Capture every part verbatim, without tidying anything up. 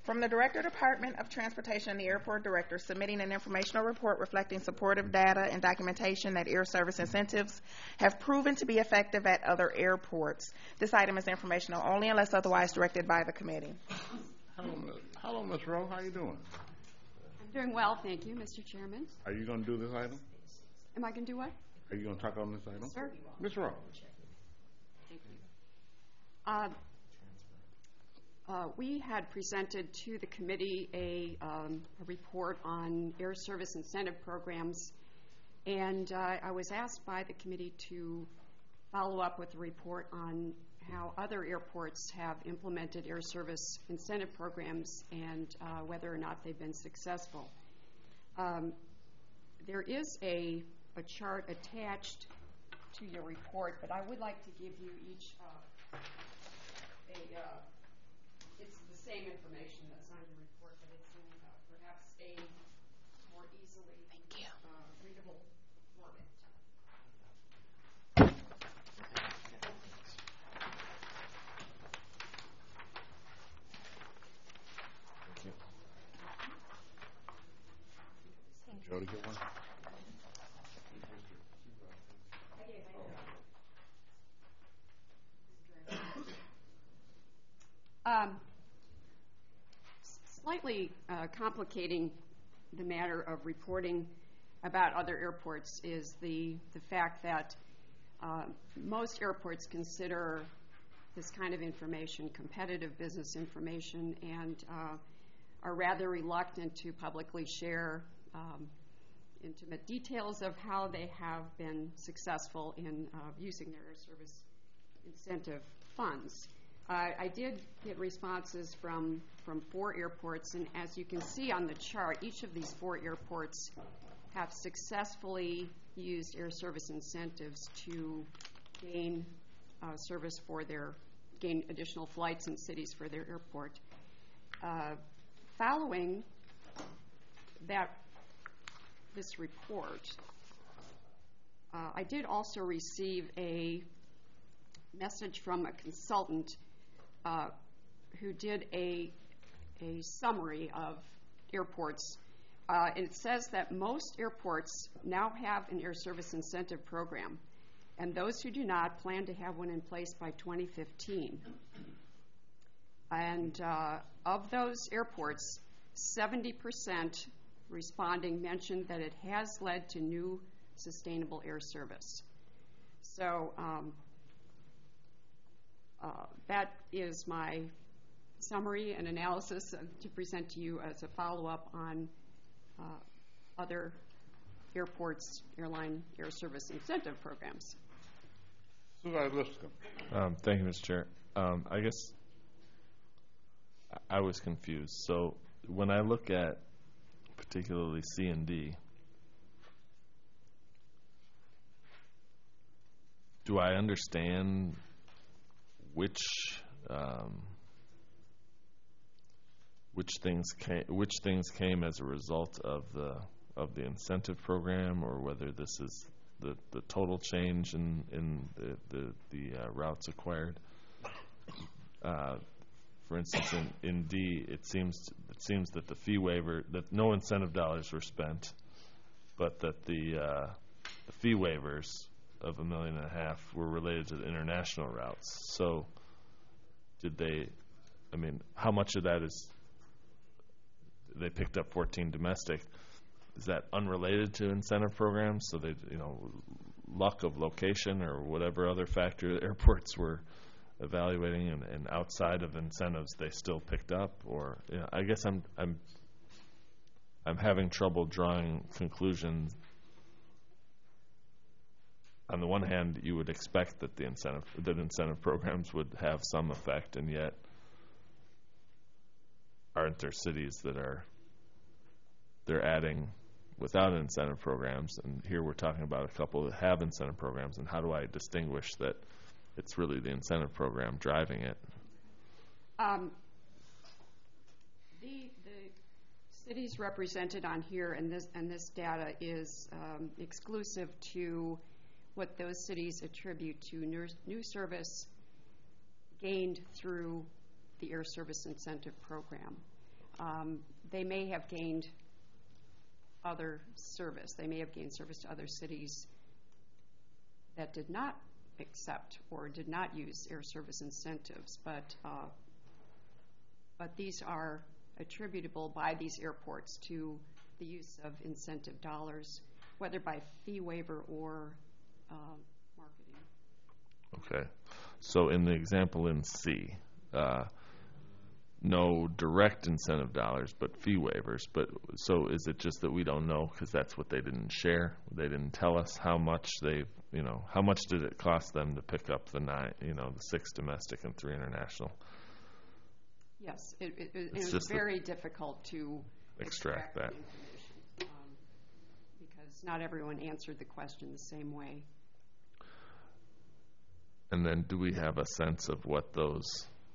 From the Director, Department of Transportation and the Airport Director, submitting an informational report reflecting supportive data and documentation that air service incentives have proven to be effective at other airports. This item is informational only unless otherwise directed by the committee. Hello, Hello Miz Rowe. How are you doing? I'm doing well, thank you, Mister Chairman. Are you going to do this item? Am I going to do what? Are you going to talk on this item? Sir. Miz Rowe. Thank you. Uh, Uh, we had presented to the committee a, um, a report on air service incentive programs, and uh, I was asked by the committee to follow up with a report on how other airports have implemented air service incentive programs and uh, whether or not they've been successful. Um, there is a, a chart attached to your report, but I would like to give you each uh, a uh, it's the same information that's on your report, but it's in uh, perhaps a more easily Thank you. Uh, readable format. Joe, to get one? Um, slightly uh, complicating the matter of reporting about other airports is the, the fact that uh, most airports consider this kind of information competitive business information and uh, are rather reluctant to publicly share um, intimate details of how they have been successful in uh, using their air service incentive funds. Uh, I did get responses from, from four airports, and as you can see on the chart, each of these four airports have successfully used air service incentives to gain uh, service for their, gain additional flights in cities for their airport. Uh, following that, this report, uh, I did also receive a message from a consultant Uh, who did a, a summary of airports. Uh, and it says that most airports now have an air service incentive program, and those who do not plan to have one in place by twenty fifteen. And uh, of those airports, seventy percent responding mentioned that it has led to new sustainable air service. So um, Uh, that is my summary and analysis uh, to present to you as a follow-up on uh, other airports, airline air service incentive programs. Supervisor Lipscomb. Um, thank you, Mister Chair. Um, I guess I was confused. So when I look at particularly C and D, do I understand which um, which things came which things came as a result of the of the incentive program, or whether this is the, the total change in in the the, the uh, routes acquired? Uh, for instance, in, in D, it seems it seems that the fee waiver, that no incentive dollars were spent, but that the uh, the fee waivers of a million and a half were related to the international routes. So did they, I mean, how much of that is, they picked up fourteen domestic, is that unrelated to incentive programs? So they, you know, luck of location or whatever other factor airports were evaluating, and, and outside of incentives they still picked up? Or, you know, I guess I'm, I'm, I'm having trouble drawing conclusions. On the one hand, you would expect that the incentive that incentive programs would have some effect, and yet aren't there cities that are they're adding without incentive programs? And here we're talking about a couple that have incentive programs, and how do I distinguish that it's really the incentive program driving it? Um, the the cities represented on here and this and this data is um, exclusive to what those cities attribute to new, new service gained through the air service incentive program. um, they may have gained other service. They may have gained service to other cities that did not accept or did not use air service incentives, but uh, but these are attributable by these airports to the use of incentive dollars, whether by fee waiver or uh, marketing. Okay. So in the example in C, uh, no direct incentive dollars, but fee waivers. But so is it just that we don't know because that's what they didn't share? They didn't tell us how much they, you know, how much did it cost them to pick up the nine, you know, the six domestic and three international? Yes, it, it, it, it It's was just very difficult to extract that. the information um, because not everyone answered the question the same way. And then do we have a sense of what those,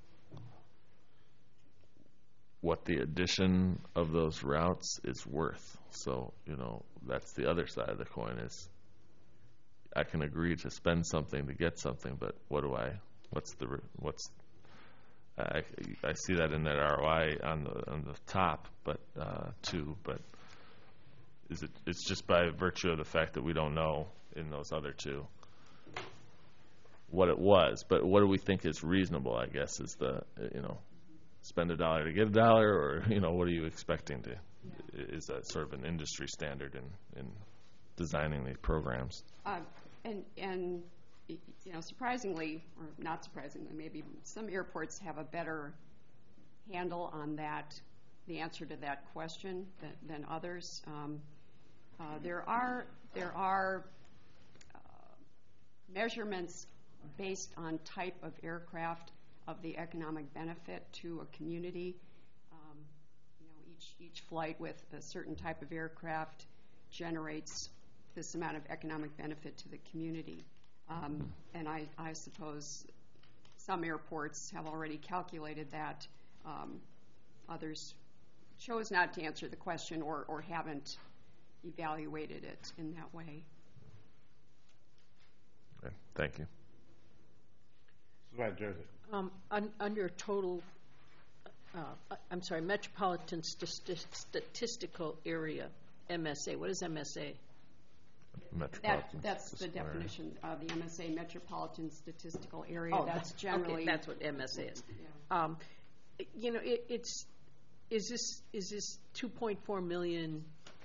what the addition of those routes is worth? So, you know, that's the other side of the coin is I can agree to spend something to get something, but what do I, what's the, re- what's, I, I see that in that R O I on the, on the top, but, uh, too, but is it, it's just by virtue of the fact that we don't know in those other two what it was, but what do we think is reasonable, I guess, is the, you know, spend a dollar to get a dollar, or, you know, what are you expecting to, Yeah. is that sort of an industry standard in, in designing these programs? Uh, and, and, y- you know, surprisingly, or not surprisingly, maybe some airports have a better handle on that, the answer to that question than, than others. Um, uh, there are, there are uh, measurements based on type of aircraft of the economic benefit to a community. Um, you know, each, each flight with a certain type of aircraft generates this amount of economic benefit to the community. Um, and I, I suppose some airports have already calculated that. Um, others chose not to answer the question or, or haven't evaluated it in that way. Okay, thank you. Supervisor Jersey. Um, un- under total, uh, I'm sorry, Metropolitan St- Statistical Area, M S A. What is M S A? That, Metropolitan that's the Statistical Area. definition of the M S A, Metropolitan Statistical Area. Oh, That's that- generally. okay, that's what M S A is. Yeah. Um, you know, it, it's is this is this two point four million?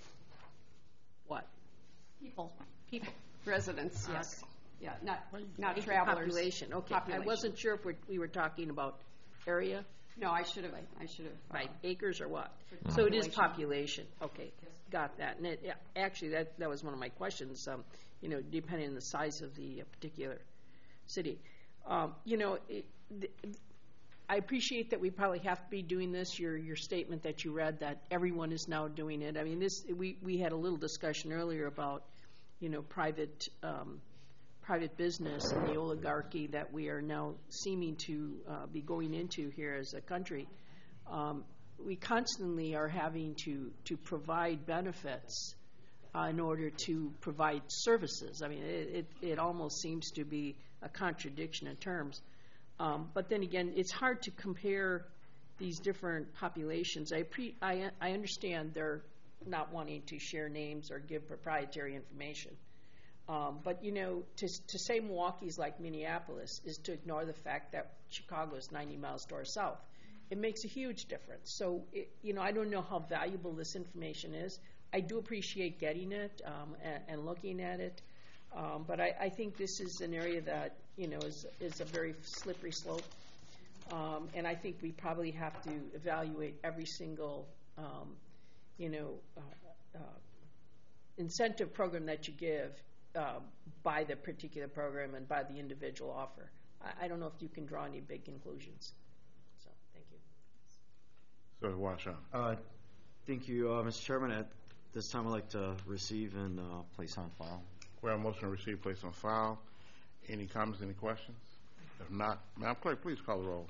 What People, people? residents, yes. Okay. Yeah, not, not Acre travelers. Population. Okay, Population. I wasn't sure if we're, we were talking about area, No, I should have, I should have. uh, right? Acres or what? So it is Population. population. Okay, got that. And it, yeah, actually, that that was one of my questions. Um, you know, depending on the size of the uh, particular city, um, you know, it, the, I appreciate that we probably have to be doing this. Your your statement that you read that everyone is now doing it. I mean, this we we had a little discussion earlier about, you know, private. Um, private business and the oligarchy that we are now seeming to uh, be going into here as a country. Um, we constantly are having to, to provide benefits uh, in order to provide services. I mean, it, it, it almost seems to be a contradiction in terms. Um, but then again, it's hard to compare these different populations. I, pre- I, I understand they're not wanting to share names or give proprietary information. Um, but, you know, to, to say Milwaukee's like Minneapolis is to ignore the fact that Chicago is ninety miles to our south. It makes a huge difference. So, it, you know, I don't know how valuable this information is. I do appreciate getting it um, and, and looking at it. Um, but I, I think this is an area that, you know, is, is a very slippery slope. Um, and I think we probably have to evaluate every single, um, you know, uh, uh, incentive program that you give uh, by the particular program and by the individual offer. I, I don't know if you can draw any big conclusions. So, thank you. Sir Washington. Uh, Thank you, uh, Mister Chairman. At this time, I'd like to receive and uh, place on file. We have a motion to receive, place on file. Any comments, any questions? If not, Madam Clerk, please call the roll.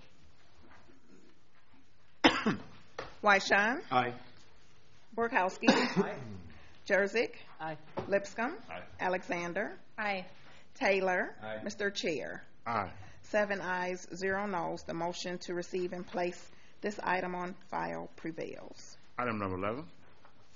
Wyshawn, Aye. Borkowski, Jerzik, Aye. Lipscomb, Aye. Alexander, Aye. Taylor, Aye. Mister Chair. Aye. Seven ayes, zero noes. The motion to receive and place This item on file prevails. Item number eleven.